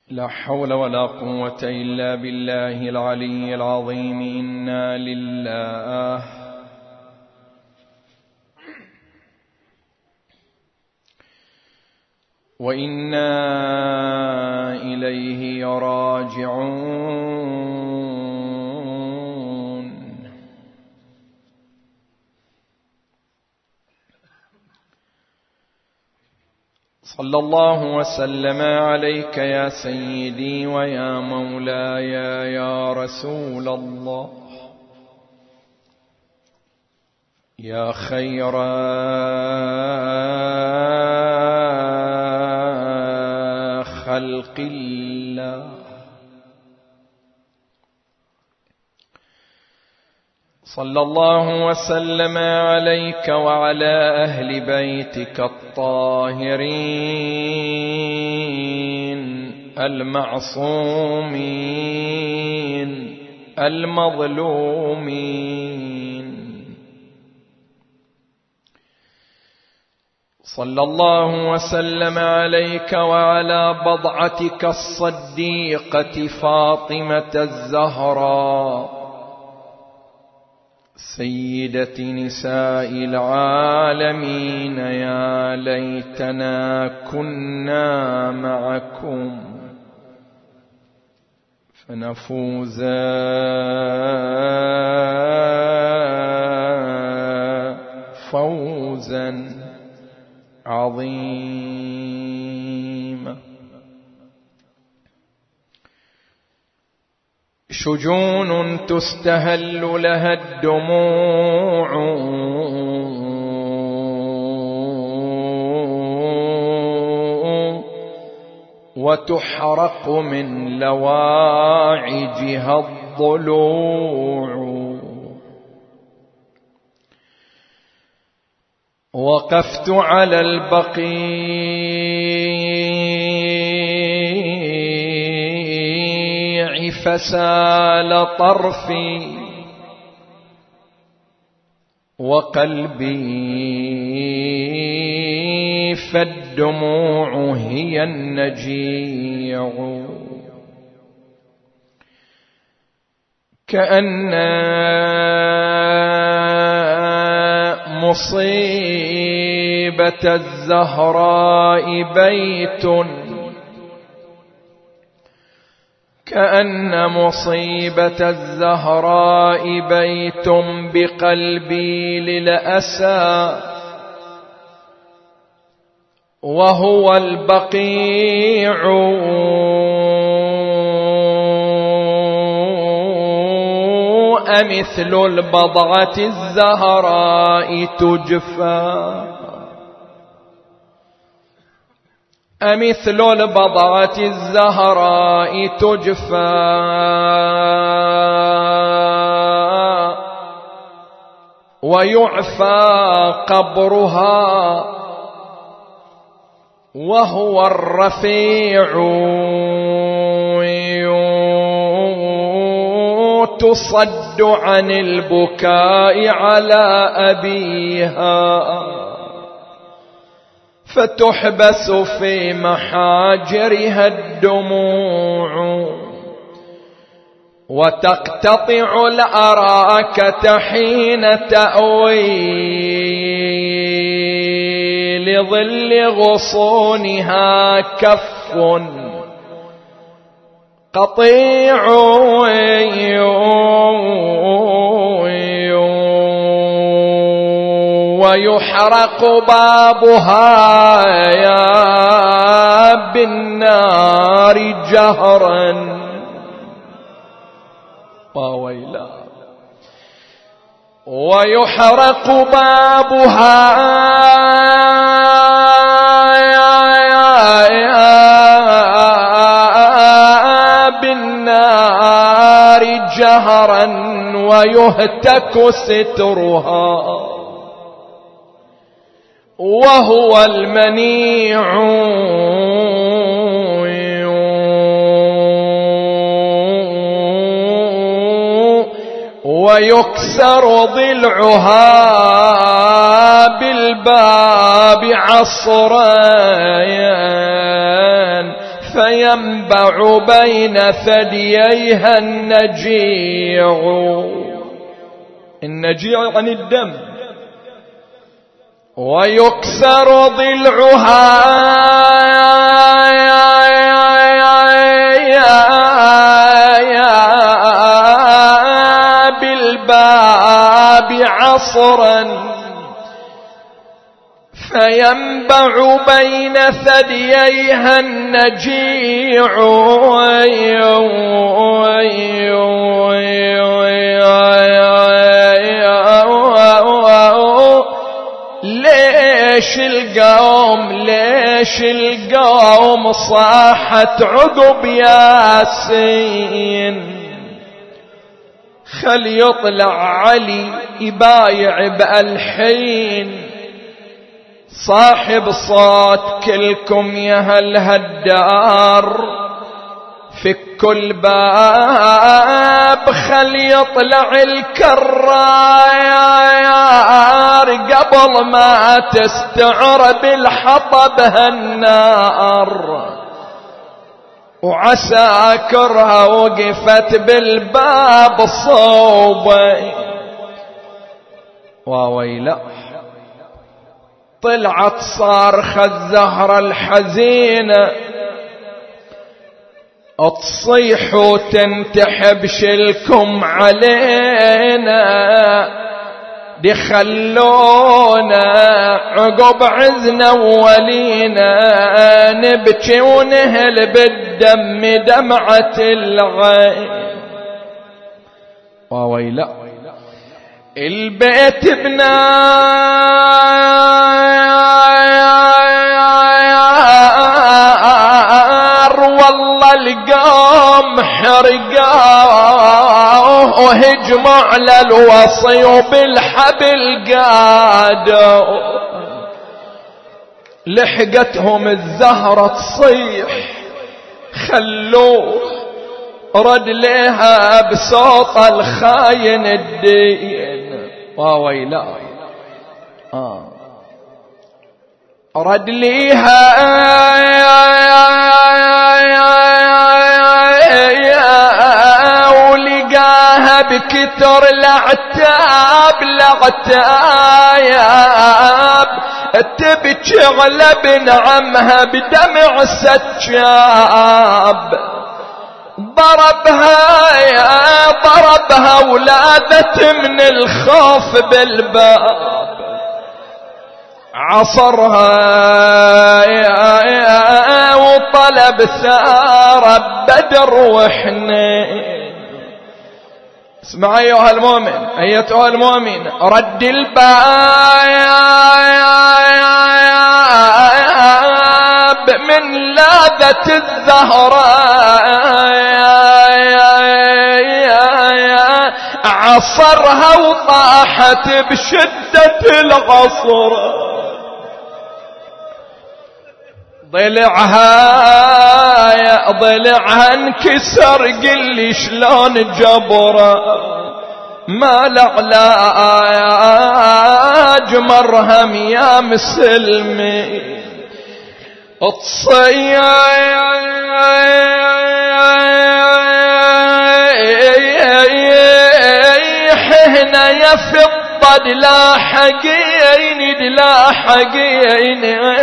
لا حول ولا قوة إلا بالله العلي العظيم. إنا لله وإنا إليه راجعون. صلى الله وسلم عليك يا سيدي ويا مولاي يا رسول الله، يا خير خلق الله. صلى الله وسلم عليك وعلى أهل بيتك الطاهرين المعصومين المظلومين. صلى الله وسلم عليك وعلى بضعتك الصديقة فاطمة الزهراء سيدة نساء العالمين. يا ليتنا كنا معكم فنفوز فوزا عظيما. شجون تستهل لها الدموع وتحرق من لواعجها الضلوع. وقفت على البقيع فسال طرفي وقلبي فالدموع هي النجيع. كأن مصيبة الزهراء بيت، كأن مصيبة الزهراء بيت بقلبي للأسى وهو البقيع. أمثل البضعة الزهراء تجفى، أمثل البضعة الزهراء تجفى ويعفى قبرها وهو الرفيع. تصد عن البكاء على أبيها فتحبس في محاجرها الدموع وتقتطع الأراكة حين تأوي لظل غصونها كف قطيع. ويحرق بابها يا بالنار جهرا. ويلا. ويحرق بابها بالنار جهرا ويهتك سترها وهو المنيع. ويكسر ضلعها بالباب عصرا فينبع بين ثدييها النجيع. النجيع عن الدم. ويكسر ضلعها بالباب عصرا فينبع بين ثدييها النجيع. ليش القوم صاحت عقب ياسين؟ خل يطلع علي يبايع بالحين صاحب صوت كلكم يا هالهدار في كل باب. خل يطلع الكرار قبل ما تستعر بالحطب هالنار. وعساكرها وقفت بالباب صوبي وويلا. طلعت صارخة الزهرة الحزينة تصيح وتنتحب شلكم علينا دخلونا عقب عزنا ولينا نبكي ونهل بالدم دمعة العين. وويلا البيت بنار والله القوم حرقاه وهجموا على الوصي وبالحبل قادوا. لحقتهم الزهرة تصيح خلوه رد لها بصوت الخاين الدين. وويلا رد ليها ولقاها بكتر العتاب تبكي على ابن عمها بدمع سجاب. ضربها ولادت من الخوف بالباب. عصرها وطلب ثار بدر وحنين. اسمع ايها المؤمن ايتها المؤمن رد الباب من لاذة الزهراء عصرها وطاحت بشدة العصر. ضلعها انكسر قلي شلون جبره ما العلاج مرهم يا مسلمي. هنا يفض لا حقين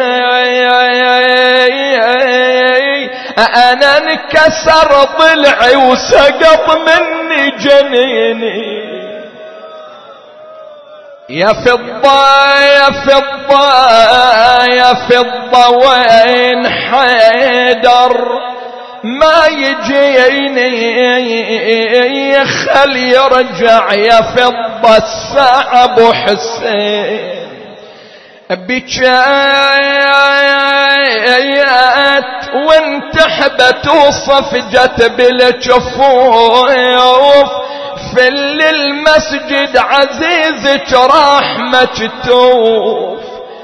انا انكسر ضلعي وسقط مني جنيني. يا فضة وين حيدر ما يجيني خل يرجع يا فضة الساعة ابو حسين. بكايات وانتحبت وصفجت بالجفوف في المسجد عزيزك راح مكتوف.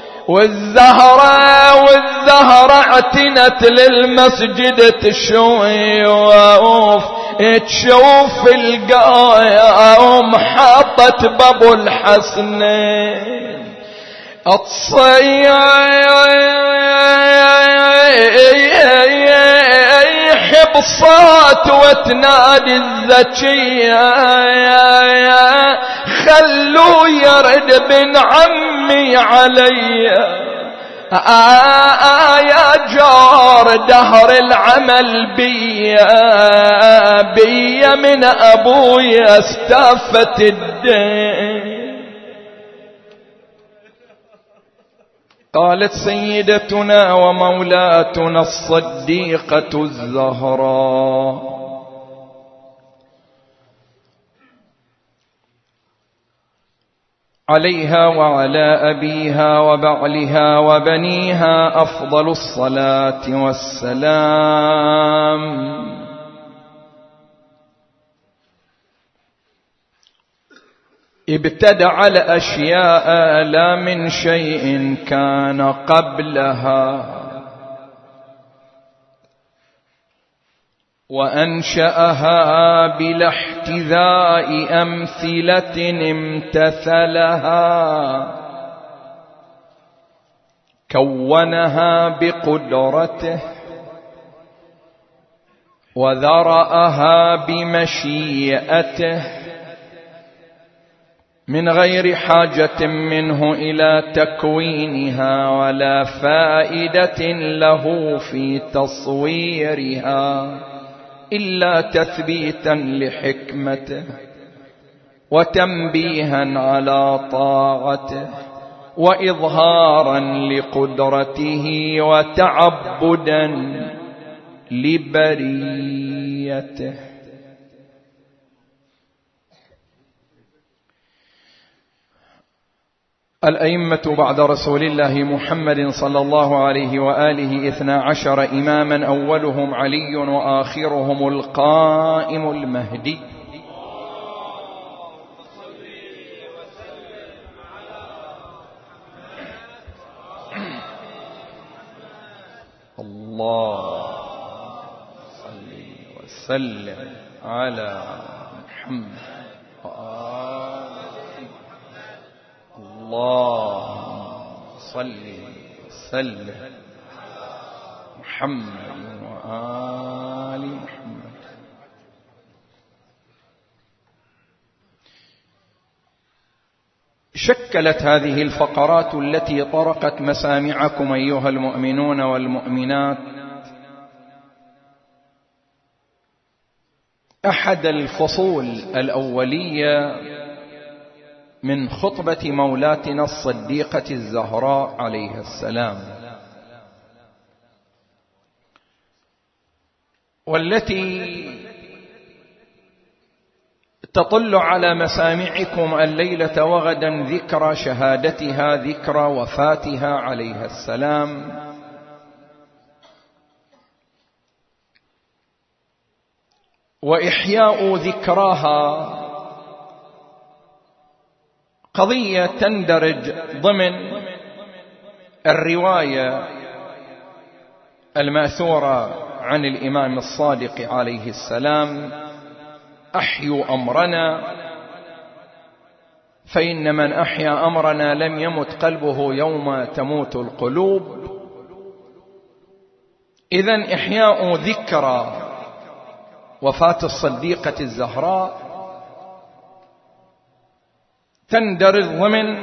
والزهرة اعتنت للمسجد تشوف القايم حاطت بابو الحسنين. بالصوت وتنادي الزكية خلوا يرد بن عمي علي يا جار دهر العمل بيا من أبويا استفت الدين. قالت سيدتنا ومولاتنا الصديقة الزهراء عليها وعلى أبيها وبعلها وبنيها أفضل الصلاة والسلام: ابتدع الأشياء لا من شيء كان قبلها، وأنشأها بلا احتذاء أمثلة امتثلها، كونها بقدرته وذرأها بمشيئته من غير حاجة منه إلى تكوينها ولا فائدة له في تصويرها إلا تثبيتا لحكمته وتنبيها على طاعته وإظهارا لقدرته وتعبدا لبريته. الأئمة بعد رسول الله محمد صلى الله عليه وآله 12 إماما، أولهم علي وآخرهم القائم المهدي. الله صل وسلم على محمد اللهم صل وسلم محمد وآل محمد. شكلت هذه الفقرات التي طرقت مسامعكم أيها المؤمنون والمؤمنات أحد الفصول الأولية من خطبة مولاتنا الصديقة الزهراء عليها السلام، والتي تطل على مسامعكم الليلة وغدا ذكرى شهادتها، ذكرى وفاتها عليها السلام. وإحياء ذكراها قضية تندرج ضمن الرواية المأثورة عن الإمام الصادق عليه السلام: أحيوا أمرنا فإن من أحيا أمرنا لم يمت قلبه يوم تموت القلوب. إذن إحياء ذكرى وفاة الصديقة الزهراء تندرج ضمن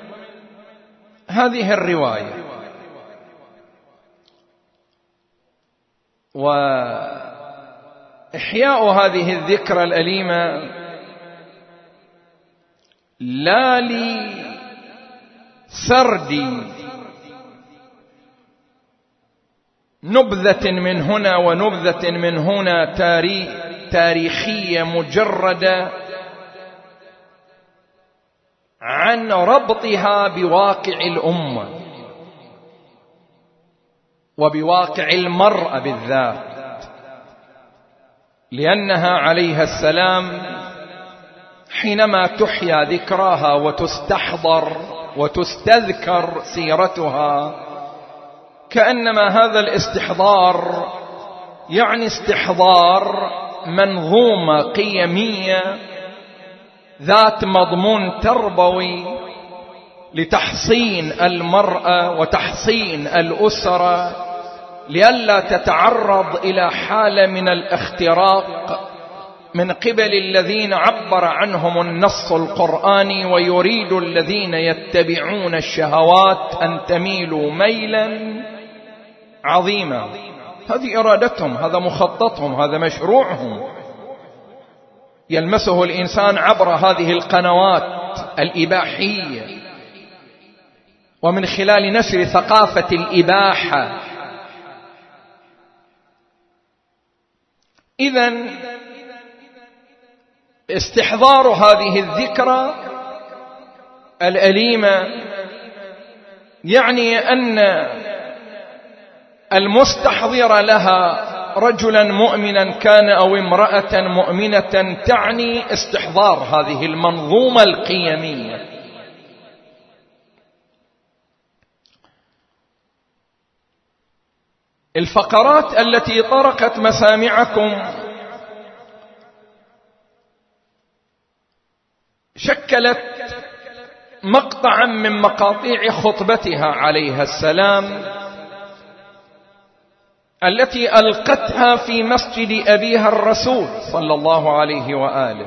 هذه الرواية، وإحياء هذه الذكرى الأليمة لا لسرد نبذة من هنا ونبذة من هنا تاريخية مجردة عن ربطها بواقع الأمة وبواقع المرأة بالذات، لأنها عليها السلام حينما تحيا ذكراها وتستحضر وتستذكر سيرتها كأنما هذا الاستحضار يعني استحضار منظومة قيمية ذات مضمون تربوي لتحصين المرأة وتحصين الأسرة لئلا تتعرض إلى حالة من الاختراق من قبل الذين عبر عنهم النص القرآني، ويريد الذين يتبعون الشهوات أن تميلوا ميلا عظيما. هذه إرادتهم، هذا مخططهم، هذا مشروعهم، يلمسه الإنسان عبر هذه القنوات الإباحية ومن خلال نشر ثقافة الإباحة. إذن استحضار هذه الذكرى الأليمة يعني أن المستحضر لها رجلا مؤمنا كان أو امرأة مؤمنة تعني استحضار هذه المنظومة القيمية. الفقرات التي طرقت مسامعكم شكلت مقطعا من مقاطيع خطبتها عليها السلام التي ألقتها في مسجد أبيها الرسول صلى الله عليه وآله.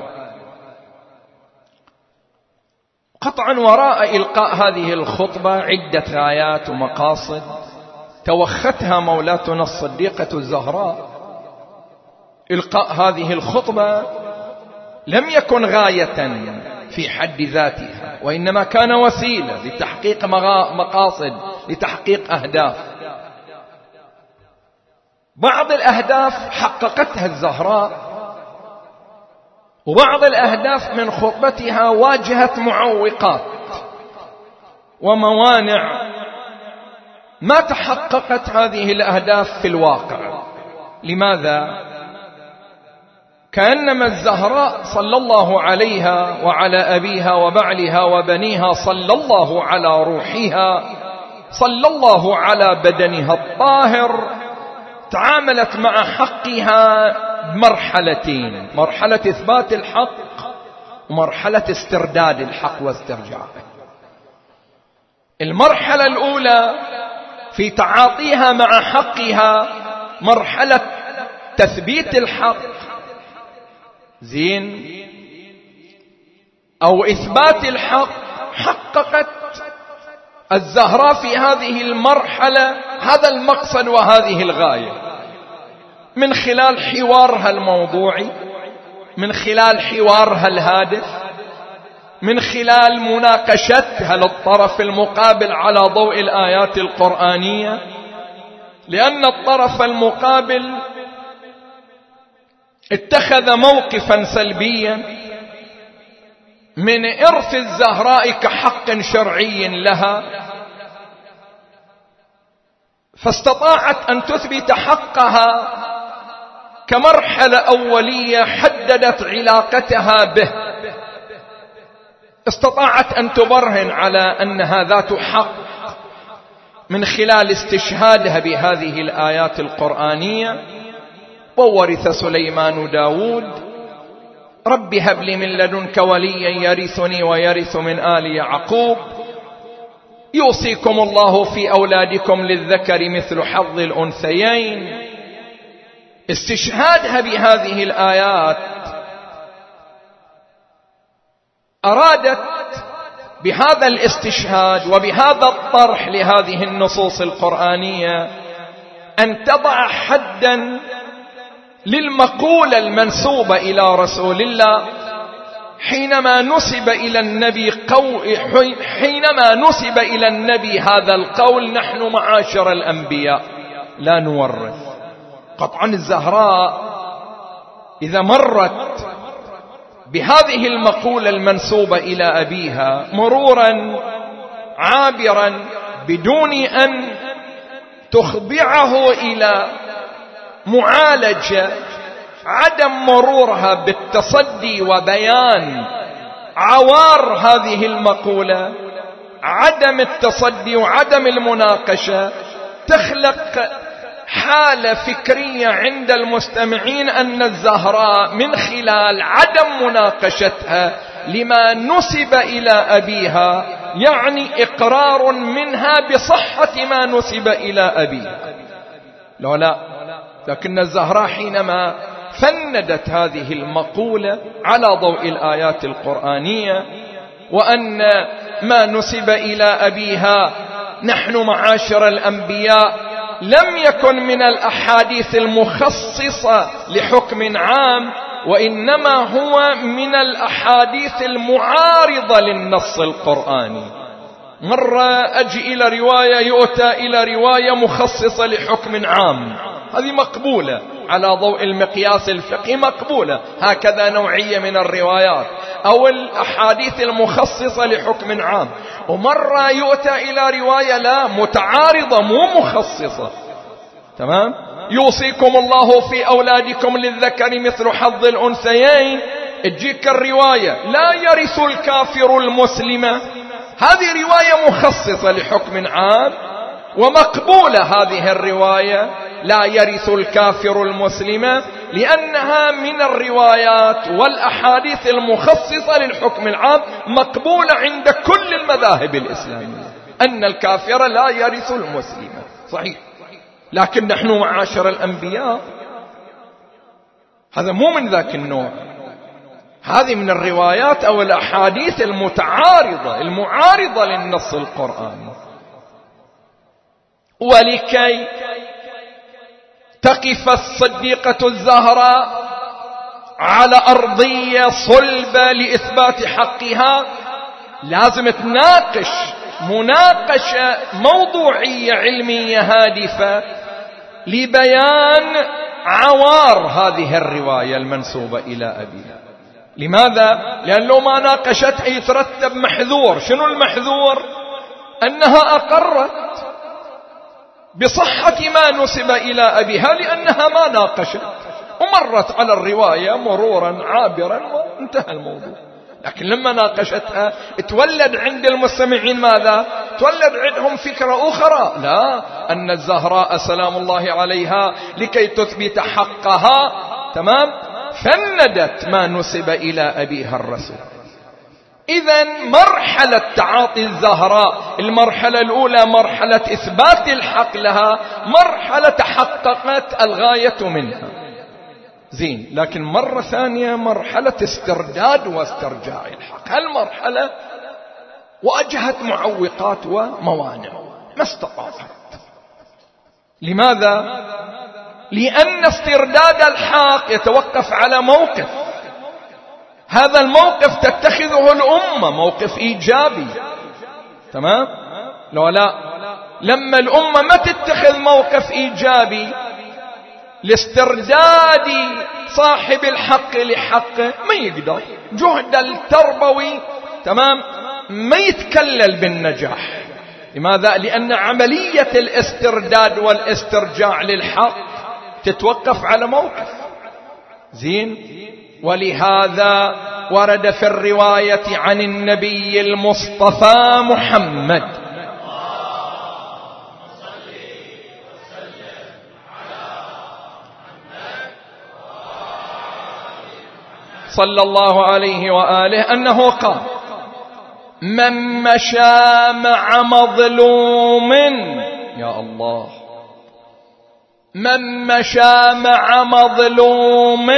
قطعا وراء إلقاء هذه الخطبة عدة غايات ومقاصد توختها مولاتنا الصديقة الزهراء. إلقاء هذه الخطبة لم يكن غاية في حد ذاتها، وإنما كان وسيلة لتحقيق مقاصد، لتحقيق أهداف. بعض الأهداف حققتها الزهراء، وبعض الأهداف من خطبتها واجهت معوقات وموانع ما تحققت هذه الأهداف في الواقع. لماذا؟ كأنما الزهراء صلى الله عليها وعلى أبيها وبعلها وبنيها، صلى الله على روحها، صلى الله على بدنها الطاهر، تعاملت مع حقها بمرحلتين: مرحلة إثبات الحق ومرحلة استرداد الحق واسترجاعه. المرحلة الأولى في تعاطيها مع حقها مرحلة تثبيت الحق زين أو إثبات الحق. حققت الزهراء في هذه المرحلة هذا المقصد وهذه الغاية من خلال حوارها الموضوعي، من خلال حوارها الهادف، من خلال مناقشتها للطرف المقابل على ضوء الآيات القرآنية، لأن الطرف المقابل اتخذ موقفا سلبيا من إرث الزهراء كحق شرعي لها، فاستطاعت أن تثبت حقها كمرحلة أولية حددت علاقتها به. استطاعت أن تبرهن على أنها ذات حق من خلال استشهادها بهذه الآيات القرآنية. وورث سليمان داود: رب هب لي من لدنك وليا يرثني ويرث من آل يعقوب، يوصيكم الله في أولادكم للذكر مثل حظ الأنثيين. استشهادها بهذه الآيات أرادت بهذا الاستشهاد وبهذا الطرح لهذه النصوص القرآنية أن تضع حدا للمقولة المنسوبة إلى رسول الله حينما نسب إلى النبي هذا القول: نحن معاشر الأنبياء لا نورث. قطعا الزهراء إذا مرت بهذه المقولة المنسوبة إلى أبيها مرورا عابرا بدون أن تخضعه إلى معالجة عدم مرورها بالتصدي وبيان عوار هذه المقولة، عدم التصدي وعدم المناقشة، تخلق حالة فكرية عند المستمعين أن الزهراء من خلال عدم مناقشتها لما نسب إلى أبيها يعني إقرار منها بصحة ما نسب إلى أبيها. لا، لكن الزهراء حينما فندت هذه المقولة على ضوء الآيات القرآنية وأن ما نسب إلى أبيها نحن معاشر الأنبياء لم يكن من الأحاديث المخصصة لحكم عام، وإنما هو من الأحاديث المعارضة للنص القرآني. مرة أجي إلى رواية يؤتى إلى رواية مخصصة لحكم عام، هذه مقبولة على ضوء المقياس الفقهي، مقبولة. هكذا نوعية من الروايات أو الأحاديث المخصصة لحكم عام. ومرة يؤتى إلى رواية لا متعارضة مو مخصصة. تمام؟ يوصيكم الله في أولادكم للذكر مثل حظ الأنثيين، تجيك الرواية لا يرث الكافر المسلمة، هذه رواية مخصصة لحكم عام ومقبولة. هذه الرواية لا يرث الكافر المسلمة لأنها من الروايات والأحاديث المخصصة للحكم العام، مقبولة عند كل المذاهب الإسلامية أن الكافر لا يرث المسلمة، صحيح. لكن نحن معاشر الأنبياء هذا مو من ذاك النوع، هذه من الروايات أو الأحاديث المتعارضة المعارضة للنص القرآني. ولكي تقف الصديقة الزهراء على أرضية صلبة لإثبات حقها لازم تناقش مناقشة موضوعية علمية هادفة لبيان عوار هذه الرواية المنسوبة إلى أبيها. لماذا؟ لأن لو ما ناقشتها يترتب محذور. شنو المحذور؟ أنها أقرت بصحة ما نسب إلى أبيها لأنها ما ناقشت ومرت على الرواية مرورا عابرا وانتهى الموضوع. لكن لما ناقشتها تولد عند المستمعين ماذا؟ تولد عندهم فكرة أخرى، لا، أن الزهراء سلام الله عليها لكي تثبت حقها تمام فندت ما نسب إلى أبيها الرسول. إذن مرحلة تعاطي الزهراء، المرحلة الأولى مرحلة إثبات الحق لها، مرحلة تحققت الغاية منها، زين. لكن مرة ثانية مرحلة استرداد واسترجاع الحق، هالمرحلة واجهت معوقات وموانع ما استطاعت. لماذا؟ لأن استرداد الحق يتوقف على موقف، هذا الموقف تتخذه الأمة موقف إيجابي، تمام؟ لا، لما الأمة ما تتخذ موقف إيجابي لاسترداد صاحب الحق لحقه ما يقدر، جهد التربوي تمام ما يتكلل بالنجاح. لماذا؟ لأن عملية الاسترداد والاسترجاع للحق تتوقف على موقف، زين. ولهذا ورد في الرواية عن النبي المصطفى محمد صلى الله عليه وآله أنه قال: من مشى مع مظلوم، يا الله، من مشى مع مظلوم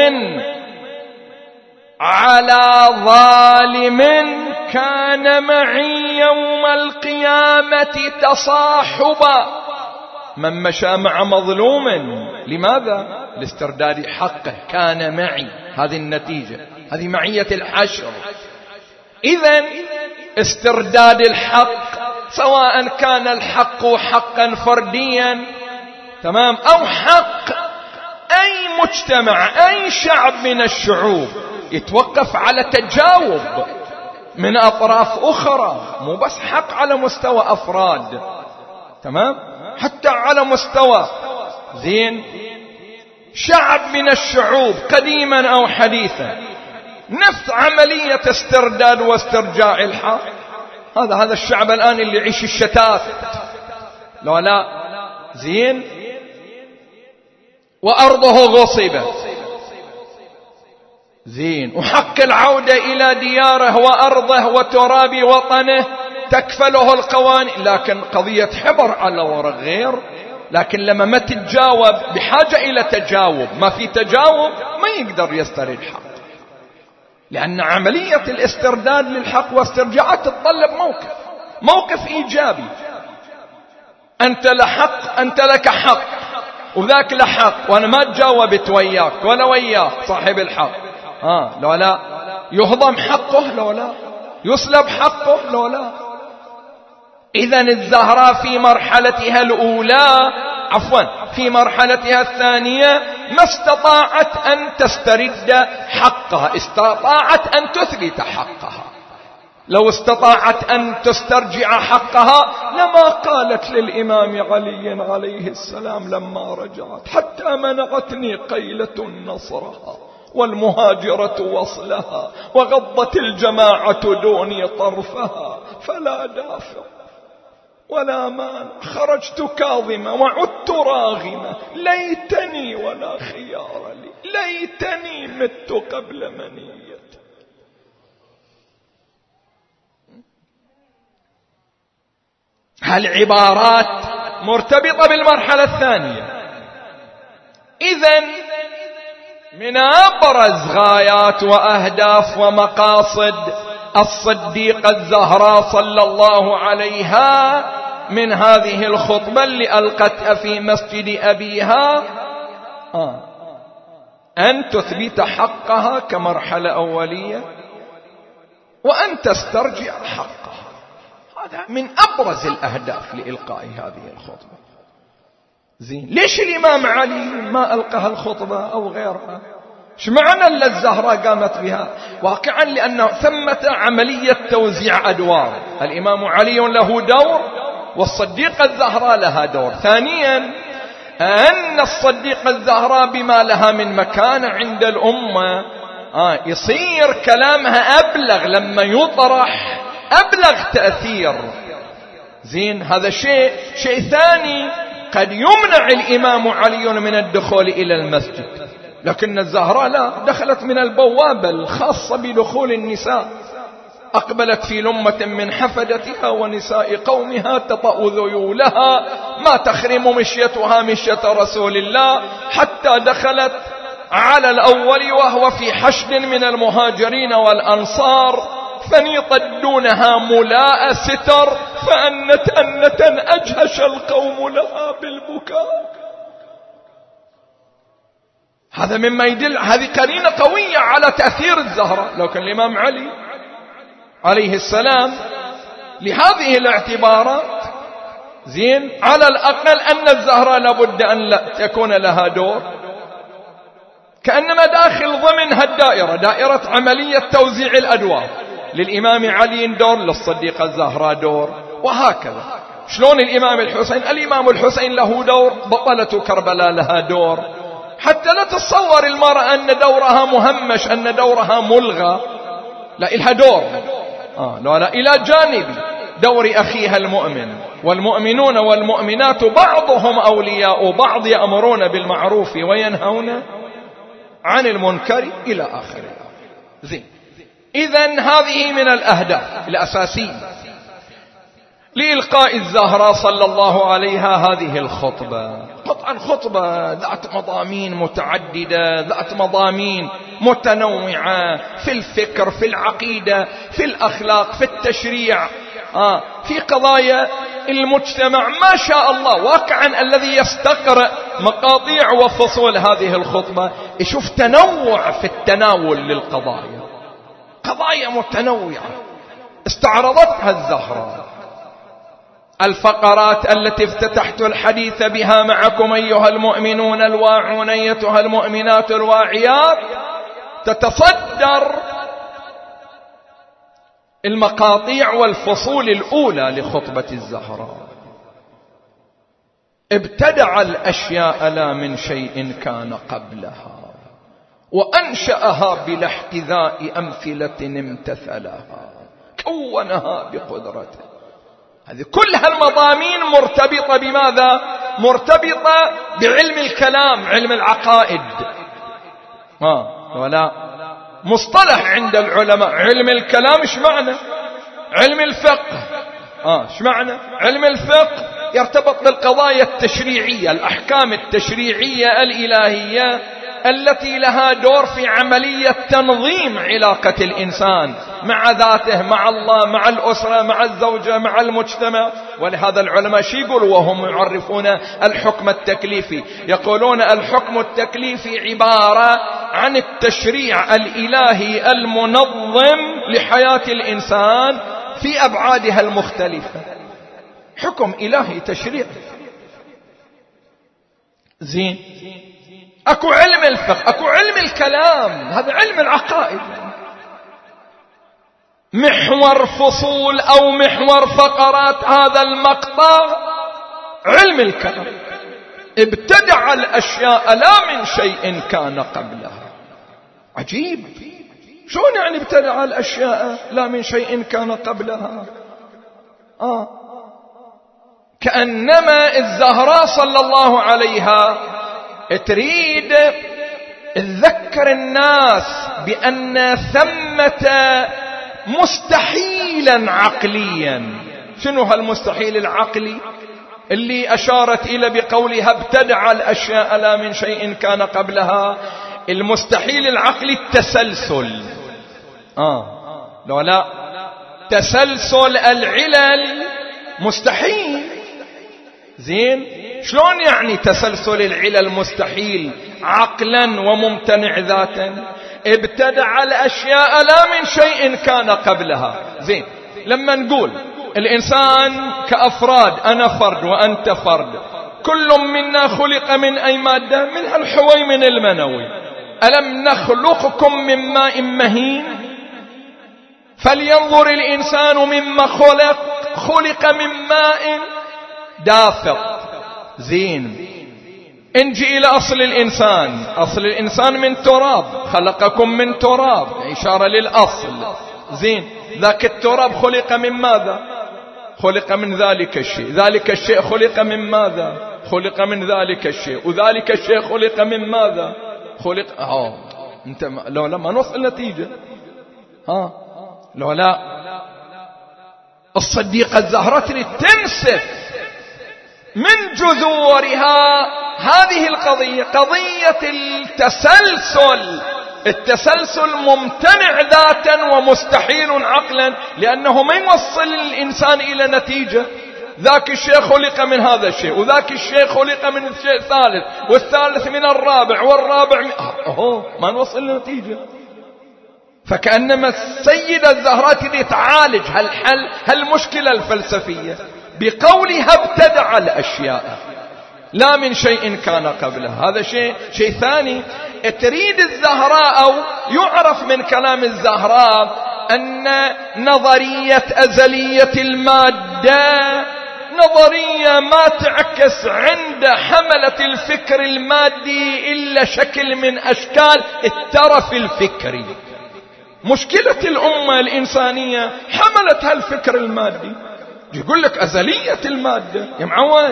على ظالم كان معي يوم القيامة تصاحبا. من مشى مع مظلوم، لماذا؟ لاسترداد حقه، كان معي، هذه النتيجة، هذه معية الحشر. إذن استرداد الحق سواء كان الحق حقا فرديا تمام أو حق أي مجتمع أي شعب من الشعوب يتوقف على تجاوب من أطراف أخرى، مو بس حق على مستوى أفراد، تمام، حتى على مستوى زين شعب من الشعوب قديما أو حديثا، نفس عملية استرداد واسترجاع الحق. هذا الشعب الآن اللي يعيش الشتات، لا زين، وأرضه غصبت، زين، وحق العودة إلى دياره وأرضه وتراب وطنه تكفله القوانين. لكن قضية حبر على ورق غير، لكن لما ما تتجاوب بحاجة إلى تجاوب، ما في تجاوب ما يقدر يسترد حق، لأن عملية الاسترداد للحق واسترجاعات تتطلب موقف إيجابي. أنت لك حق وذاك لحق، وأنا ما تجاوبت وياك ولا وياك صاحب الحق، لو لا يهضم حقه، لو لا يسلب حقه، لو لا. إذن الزهراء في مرحلتها الأولى في مرحلتها الثانية ما استطاعت أن تسترد حقها، استطاعت أن تثبت حقها. لو استطاعت أن تسترجع حقها لما قالت للإمام علي عليه السلام لما رجعت: حتى منعتني قيلة نصرها والمهاجرة وصلها وغضت الجماعة دوني طرفها، فلا دافع ولا مانع، خرجت كاظمة وعدت راغمة، ليتني ولا خيار لي، ليتني مت قبل منيتي. هالعبارات مرتبطة بالمرحلة الثانية. إذن من أبرز غايات وأهداف ومقاصد الصديقة الزهراء صلى الله عليها من هذه الخطبة اللي ألقتها في مسجد أبيها أن تثبت حقها كمرحلة أولية، وأن تسترجع حقها. هذا من أبرز الأهداف لإلقاء هذه الخطبة. زين، ليش الإمام علي ما ألقى الخطبة أو غيرها؟ ايش معنى اللي الزهراء قامت بها؟ واقعا لأنه ثمة عملية توزيع أدوار، الإمام علي له دور والصديقة الزهراء لها دور. ثانيا أن الصديقة الزهراء بما لها من مكانة عند الأمة يصير كلامها أبلغ لما يطرح، أبلغ تأثير. زين، هذا شيء ثاني. قد يمنع الإمام علي من الدخول إلى المسجد، لكن الزهراء لا، دخلت من البوابة الخاصة بدخول النساء، أقبلت في لمة من حفدتها ونساء قومها تطأ ذيولها، ما تخرم مشيتها مشية رسول الله، حتى دخلت على الأول وهو في حشد من المهاجرين والأنصار، فنيطت دونها ملاء ستر، فأنت أنة أجهش القوم لها بالبكاء. هذا مما يدل، هذه قرينة قوية على تأثير الزهراء. لو كان الإمام علي عليه السلام لهذه الاعتبارات، زين، على الأقل أن الزهراء لابد أن لا تكون لها دور، كأنما داخل ضمنها الدائرة، دائرة عملية توزيع الأدوار. للإمام علي دور، للصديقة الزهراء دور، وهكذا. شلون الإمام الحسين له دور، بطلة كربلاء لها دور. حتى لا تتصور المرأة أن دورها مهمش، أن دورها ملغى، لا، إلها دور. لا، إلى جانب دور أخيها المؤمن. والمؤمنون والمؤمنات بعضهم أولياء بعض، يأمرون بالمعروف وينهون عن المنكر إلى آخره. زين، إذن هذه من الأهداف الأساسية لإلقاء الزهراء صلى الله عليها هذه الخطبة. قطعا خطبة ذات مضامين متعددة، ذات مضامين متنوعة في الفكر، في العقيدة، في الأخلاق، في التشريع، في قضايا المجتمع. ما شاء الله، واقعا الذي يستقرأ مقاطيع وفصول هذه الخطبة يشوف تنوع في التناول للقضايا، قضايا متنوعة استعرضتها الزهراء. الفقرات التي افتتحت الحديث بها معكم أيها المؤمنون الواعون، أيتها المؤمنات الواعيات، تتصدر المقاطيع والفصول الأولى لخطبة الزهراء. ابتدع الأشياء لا من شيء كان قبلها، وأنشأها بلا احتذاء أمثلة امتثلها، كونها بقدرته. هذه كلها المضامين مرتبطة بماذا؟ مرتبطة بعلم الكلام، علم العقائد. ولا مصطلح عند العلماء علم الكلام، ايش معنى؟ علم الفقه، ايش معنى؟ علم الفقه يرتبط بالقضايا التشريعية، الأحكام التشريعية الإلهية التي لها دور في عملية تنظيم علاقة الإنسان مع ذاته، مع الله، مع الأسرة، مع الزوجة، مع المجتمع. ولهذا العلماء شو يقولوا وهم يعرفون الحكم التكليفي؟ يقولون الحكم التكليفي عبارة عن التشريع الإلهي المنظم لحياة الإنسان في أبعادها المختلفة. حكم إلهي تشريع. زين، اكو علم الفقه، اكو علم الكلام، هذا علم العقائد، محور فصول او محور فقرات هذا المقطع علم الكلام. ابتدع الاشياء لا من شيء كان قبلها. عجيب، شلون يعني ابتدع الاشياء لا من شيء كان قبلها؟ كأنما الزهراء صلى الله عليها تريد تذكر الناس بأن ثمة مستحيلا عقليا. شنو هالمستحيل العقلي اللي أشارت إلى بقولها ابتدع الأشياء لا من شيء كان قبلها؟ المستحيل العقلي التسلسل. لا تسلسل العلل مستحيل. زين، شلون يعني تسلسل العلل مستحيل عقلا وممتنع ذاتا؟ ابتدع الأشياء لا من شيء كان قبلها. زين، لما نقول الإنسان كأفراد، أنا فرد وأنت فرد، كل منا خلق من أي مادة؟ من الحويمن المنوي. ألم نخلقكم من ماء مهين؟ فلينظر الإنسان مما خلق من ماء دافق. زين، انجي إلى أصل الإنسان. أصل الإنسان من تراب، خلقكم من تراب، إشارة للأصل. زين، ذاك التراب خلق من ماذا؟ خلق من ذلك الشيء. ذلك الشيء خلق من ماذا؟ خلق من ذلك الشيء. وذلك الشيء خلق من ماذا؟ خلق انت لو لما نوصل النتيجة. لو لا الصديقة الزهراء تريد تنسف من جذورها هذه القضية، قضية التسلسل ممتنع ذاتا ومستحيل عقلا، لأنه ما يوصل الإنسان إلى نتيجة. ذاك الشيء خلق من هذا الشيء، وذاك الشيء خلق من الشيء الثالث، والثالث من الرابع، والرابع ما نوصل لنتيجة. فكأنما السيدة الزهراء تريد تعالج هالمشكلة الفلسفية بقولها ابتدع الأشياء لا من شيء كان قبلها. هذا شيء ثاني. تريد الزهراء، أو يعرف من كلام الزهراء أن نظرية أزلية المادة نظرية ما تعكس عند حملة الفكر المادي إلا شكل من أشكال الترف الفكري. مشكلة الأمة الإنسانية حملتها الفكر المادي. يقول لك أزلية المادة، يا معود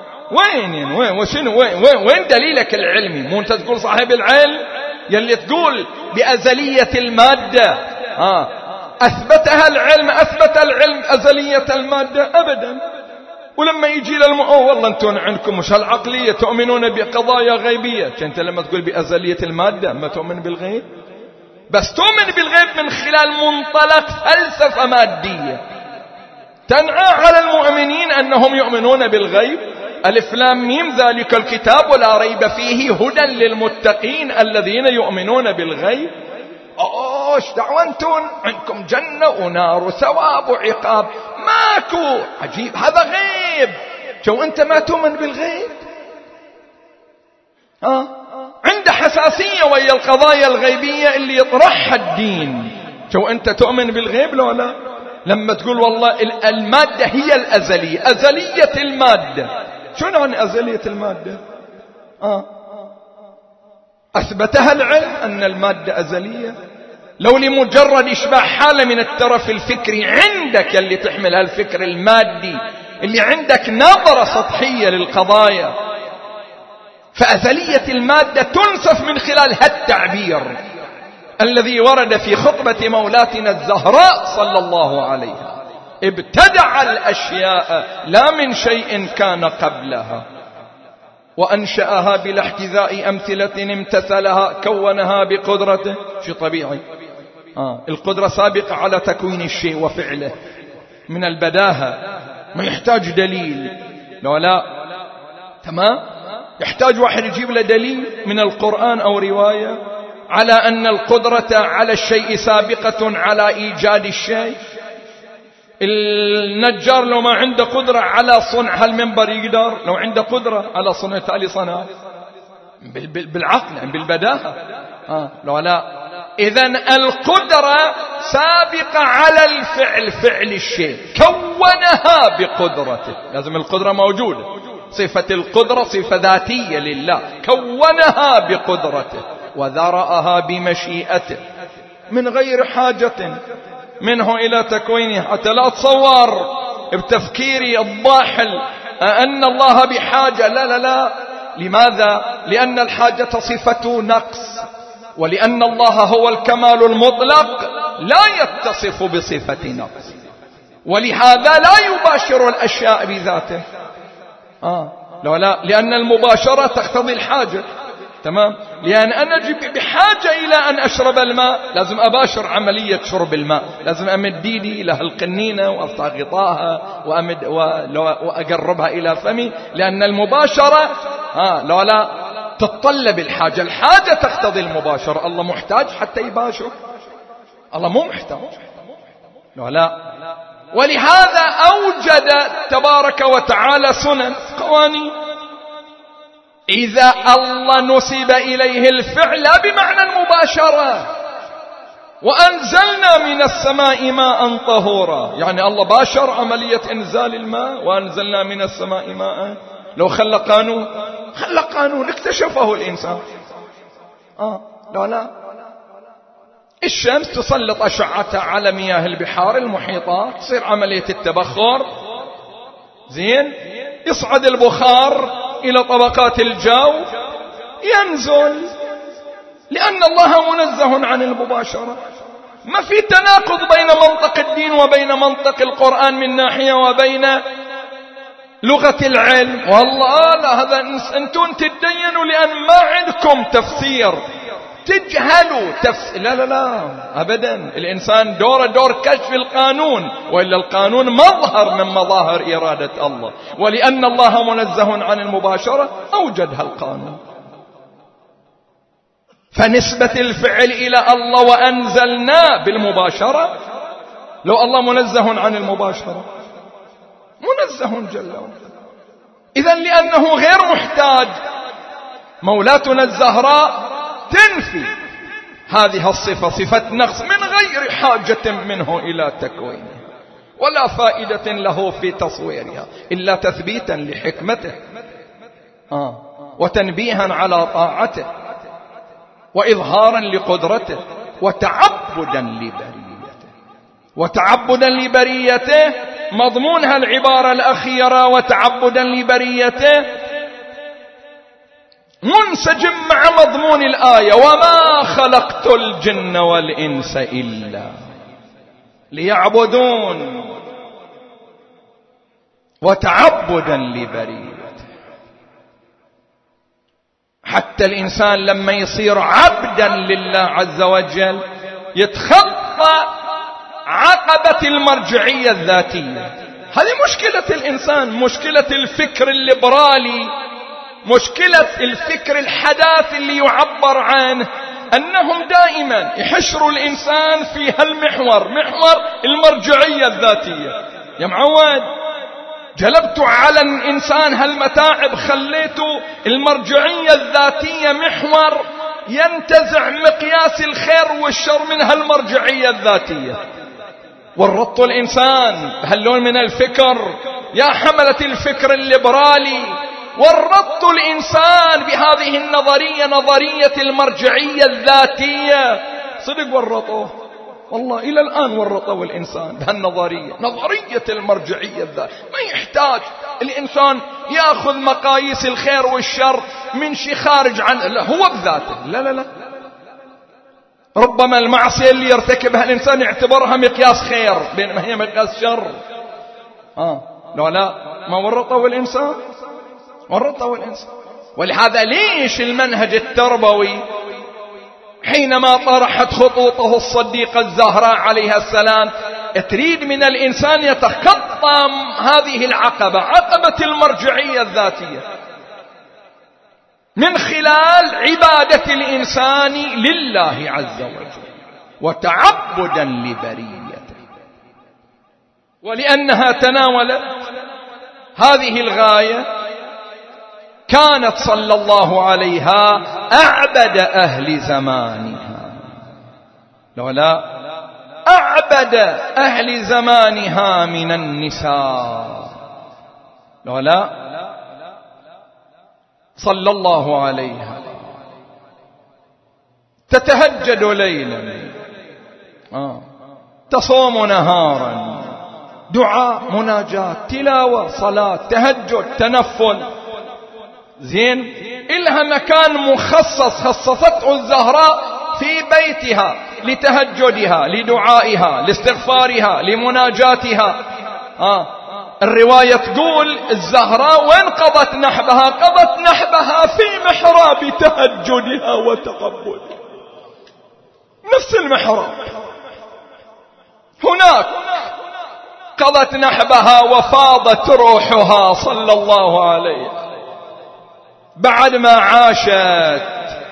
وين دليلك العلمي؟ مو أنت تقول صاحب العلم يلي تقول بأزلية المادة أثبت العلم أزلية المادة؟ أبدا. ولما يجي والله أنتم عندكم مش هالعقلية، تؤمنون بقضايا غيبية. أنت لما تقول بأزلية المادة ما تؤمن بالغيب، بس تؤمن بالغيب من خلال منطلق فلسفة مادية تنعى على المؤمنين أنهم يؤمنون بالغيب. ألف لام ميم ذلك الكتاب ولا ريب فيه هدى للمتقين الذين يؤمنون بالغيب. ايش دعوة انتم؟ عندكم جنة ونار وثواب وعقاب، ماكو. عجيب، هذا غيب. شو انت ما تؤمن بالغيب؟ عنده حساسية ويا القضايا الغيبية اللي يطرحها الدين. شو انت تؤمن بالغيب لو لا؟ لما تقول والله المادة هي الأزلية، أزلية المادة، شنو يعني أزلية المادة؟ أثبتها العلم أن المادة أزلية. لو لمجرد إشباع حالة من الترف الفكري عندك اللي تحمل هالفكر المادي، اللي عندك نظرة سطحية للقضايا، فأزلية المادة تنسف من خلال هالتعبير الذي ورد في خطبة مولاتنا الزهراء صلى الله عليها. ابتدع الأشياء لا من شيء كان قبلها، وأنشأها بلا احتذاء أمثلة امتثلها، كونها بقدرته. شيء طبيعي، القدرة سابقة على تكوين الشيء وفعله من البداهة، ما يحتاج دليل. لا تمام، يحتاج واحد يجيب له دليل من القرآن أو رواية على أن القدرة على الشيء سابقة على إيجاد الشيء. النجار لو ما عنده قدرة على صنع هالمنبر يقدر؟ لو عنده قدرة على صنع تالي صنع بالعقل، يعني بالبداهة. لا، إذن القدرة سابقة على الفعل، فعل الشيء كونها بقدرته، لازم القدرة موجودة. صفة القدرة صفة ذاتية لله، كونها بقدرته وذرأها بمشيئته من غير حاجة منه إلى تكوينه. حتى لا تصور بتفكيري الضاحل أن الله بحاجة، لا. لماذا؟ لأن الحاجة صفة نقص، ولأن الله هو الكمال المطلق لا يتصف بصفة نقص، ولهذا لا يباشر الأشياء بذاته. لا، لأن المباشرة تقتضي الحاجة. تمام، لأن أنا بحاجة إلى أن أشرب الماء، لازم أباشر عملية شرب الماء، لازم أمد ديدي إلى القنينة وأفتح غطاها وأقربها إلى فمي، لأن المباشرة لا تتطلب الحاجة. الحاجة تقتضي المباشرة. الله محتاج حتى يباشر؟ الله مو محتاج. لا، ولهذا أوجد تبارك وتعالى سنن، قوانين. إذا الله نسب إليه الفعل بمعنى المباشرة، وأنزلنا من السماء ماء طهورا، يعني الله باشر عملية إنزال الماء، وأنزلنا من السماء ماء. لو خلى قانون اكتشفه الإنسان. لا، الشمس تسلط أشعتها على مياه البحار المحيطات، تصير عملية التبخر، زين، يصعد البخار إلى طبقات الجو، ينزل، لأن الله منزه عن المباشرة. ما في تناقض بين منطق الدين وبين منطق القرآن من ناحية، وبين لغة العلم. والله لا، هذا أنتم تدينوا لأن ما عندكم تفسير، تجهلوا تفسير. لا أبدا، الإنسان دور كشف القانون، وإلا القانون مظهر من مظاهر إرادة الله، ولأن الله منزه عن المباشرة أوجد هالقانون. فنسبة الفعل إلى الله وأنزلنا بالمباشرة، لو الله منزه عن المباشرة، منزه جل وعلا. إذن لأنه غير محتاج، مولاتنا الزهراء تنفي هذه الصفة، صفة نقص، من غير حاجة منه إلى تكوينه، ولا فائدة له في تصويرها إلا تثبيتا لحكمته، وتنبيها على طاعته، وإظهارا لقدرته، وتعبدا لبريته. مضمونها العبارة الأخيرة وتعبدا لبريته منسجم مع مضمون الآية: وما خلقت الجن والإنس إلا ليعبدون. وتعبدا لبريته، حتى الإنسان لما يصير عبدا لله عز وجل يتخطى عقبة المرجعية الذاتية. هذه مشكلة الإنسان، مشكلة الفكر الليبرالي، مشكلة الفكر الحداث اللي يعبر عنه، أنهم دائما يحشروا الإنسان في هالمحور، محور المرجعية الذاتية. يا معود، جلبتوا على الإنسان هالمتاعب، خليتوا المرجعية الذاتية محور ينتزع مقياس الخير والشر من هالمرجعية الذاتية، ورطوا الإنسان بهاللون من الفكر يا حملة الفكر الليبرالي، ورطوا الإنسان بهذه النظرية، نظرية المرجعية الذاتية. صدق ورطوه، والله إلى الآن ورطوا الإنسان بهالنظرية، نظرية المرجعية الذاتية. ما يحتاج الإنسان يأخذ مقاييس الخير والشر من شيء خارج عنه، لا، هو بذاته. لا ربما المعصية اللي يرتكبها الإنسان يعتبرها مقياس خير بينما هي مقياس شر. لا ما ورطه الإنسان، ورطه الإنسان. ولهذا ليش المنهج التربوي حينما طرحت خطوطه الصديقة الزهراء عليها السلام تريد من الإنسان يتخطى هذه العقبة، عقبة المرجعية الذاتية، من خلال عبادة الإنسان لله عز وجل وتعبدا لبريته. ولأنها تناولت هذه الغاية كانت صلى الله عليها أعبد أهل زمانها، لولا أعبد أهل زمانها من النساء، لولا صلى الله عليها تتهجد ليلا، تصوم نهارا، دعاء، مناجاة، تلاوة، صلاة، تهجد، تنفل، زين، إلها مكان مخصص خصصته الزهراء في بيتها لتهجدها، لدعائها، لاستغفارها، لمناجاتها. الرواية تقول الزهراء وين قضت نحبها؟ قضت نحبها في محراب تهجدها وتقبلها، نفس المحراب هناك قضت نحبها وفاضت روحها صلى الله عليه بعد ما عاشت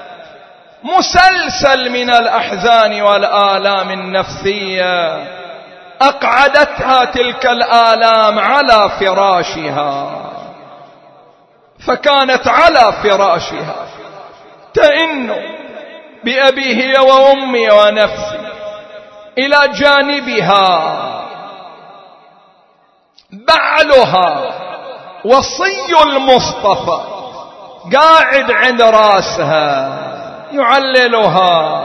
مسلسل من الأحزان والآلام النفسية أقعدتها تلك الآلام على فراشها، فكانت على فراشها تئن بأبيه وأمي ونفسي إلى جانبها بعلها وصي المصطفى قاعد عند راسها يعللها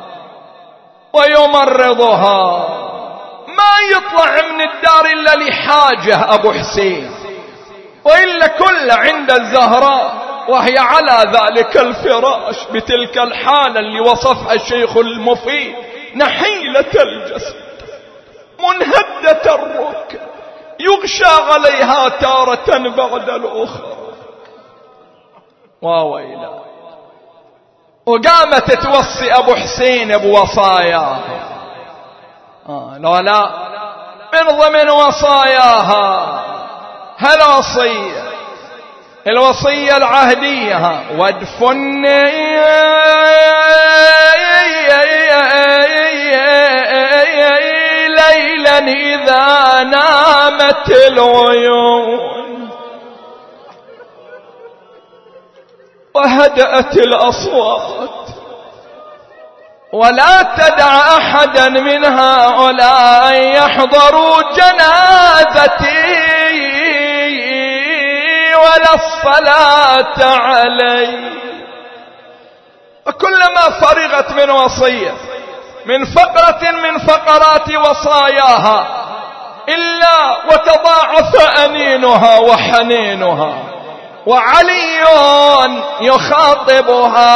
ويمرضها، ما يطلع من الدار إلا لحاجة أبو حسين، وإلا كل عند الزهراء وهي على ذلك الفراش بتلك الحالة اللي وصفها الشيخ المفيد، نحيلة الجسد منهدة الركب يغشى عليها تارة بعد الأخرى، وويلا. وقامت توصي أبو حسين بوصاياها، لا من ضمن وصاياها الوصية العهدية، وادفني ليلا إذا نامت العيون وهدأت الأصوات، ولا تدع أحدا من هؤلاء يحضروا جنازتي ولا الصلاة علي. وكلما فرغت من وصية من فقرة من فقرات وصاياها إلا وتضاعف أنينها وحنينها، وعلي يخاطبها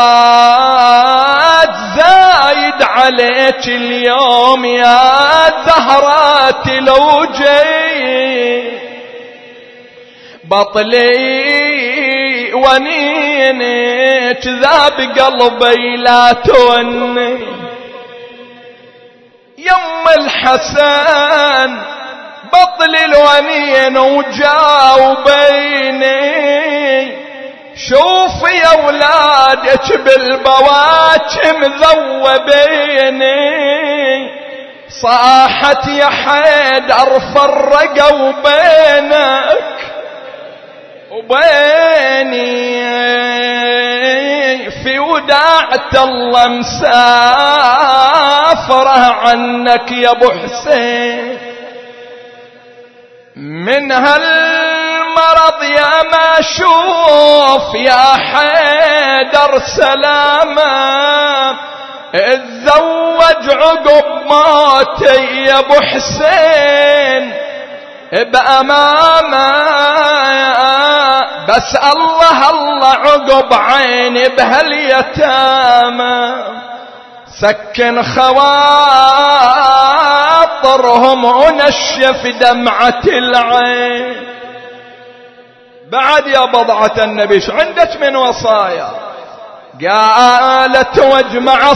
زايد عليك اليوم يا زهرات لو جي بطلي ونينك ذاب قلبي لا توني، يم الحسن بطل الونين وجاوبيني، شوفي يا ولادك بالبواكم ذوبيني، صاحت يا حيدر فرقوا بينك وبيني، في وداعة الله مسافرة عنك يا ابو حسين، من هالمرض يا ما شوف يا حيدر سلامة، اتزوج عقب موتي يا ابو حسين بأمامه، بس الله عقب عيني بهاليتامى، سكن خواطرهم ونشف دمعة العين. بعد يا بضعة النبي شو عندك من وصايا؟ قالت واجمع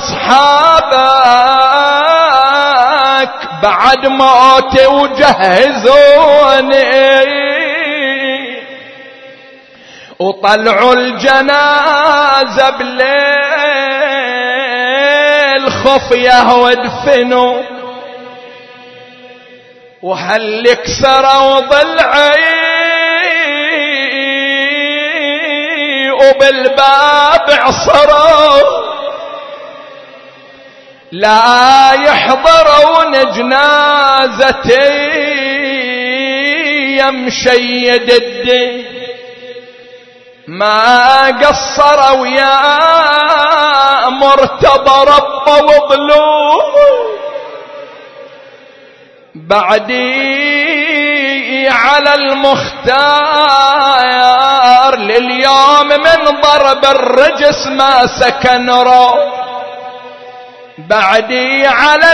أصحابك بعد موتي وجهزوني وطلعوا الجنازة بالليل خفية وادفنوا وهل كسروا ضلعي وبالباب عصروا لا يحضرون جنازتي يمشيد الدين. ما قصروا يا مرتضى ربوا ظلوم بعدي على المختار لليوم من ضرب الرجس ما سكن رو. بعدي على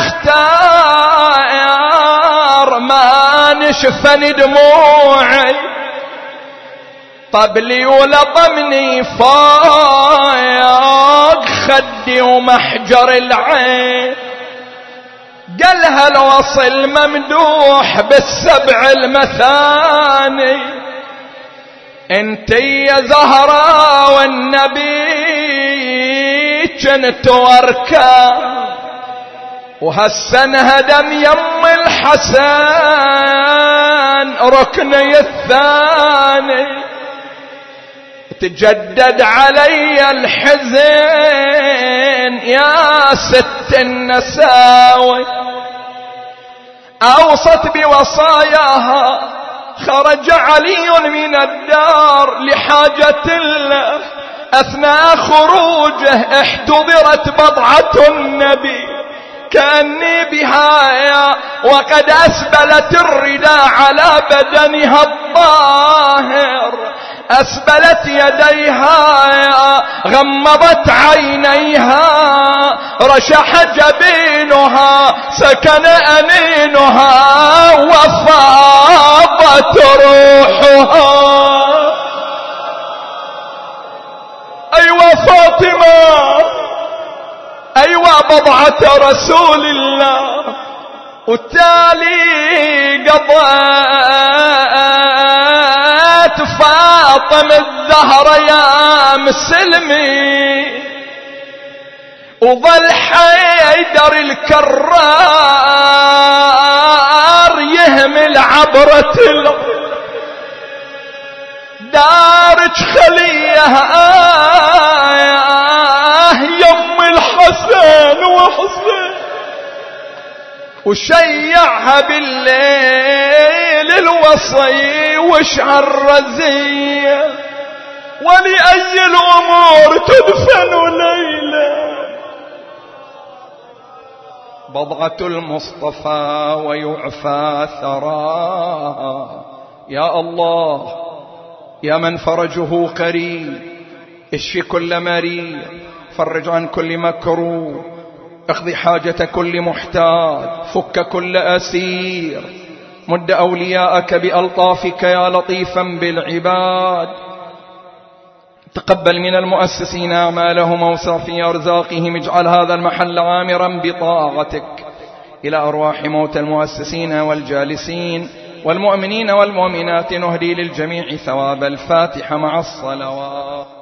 المختار ما نشفن دموعي طبلي ولطمني فايق خدي ومحجر العين. قالها الوصل ممدوح بالسبع المثاني انتي يا زهرة والنبي جنت وركا وهسن هدم يم الحسن ركني الثاني تجدد علي الحزن يا ست النساوي. أوصت بوصاياها خرج علي من الدار لحاجة له أثناء خروجه احتضرت بضعة النبي كأني بها وقد أسبلت الرداء على بدنها الطاهر أسبلت يديها غمضت عينيها رشح جبينها سكن أنينها وفاضت روحها. أيوة فاطمة أيوة بضعة رسول الله. والتالي قضت فاطمة الزهرة يا مسلمي وظل حيدر الكرار يهمل عبرة دارج خليه يم الحسن وحسين وشيعها بالليل الوصي وشعر رزية ولأي الأمور تدفن ليلة. بضعة المصطفى ويعفى ثراها. يا الله يا من فرجه قريب اشف كل مريض فرج عن كل مكروه اقضي حاجة كل محتاج فك كل أسير مد أولياءك بألطافك يا لطيفا بالعباد. تقبل من المؤسسين أعمالهم ووسع في أرزاقهم اجعل هذا المحل عامرا بطاعتك إلى أرواح موتى المؤسسين والجالسين والمؤمنين والمؤمنات نهدي للجميع ثواب الفاتحة مع الصلوات.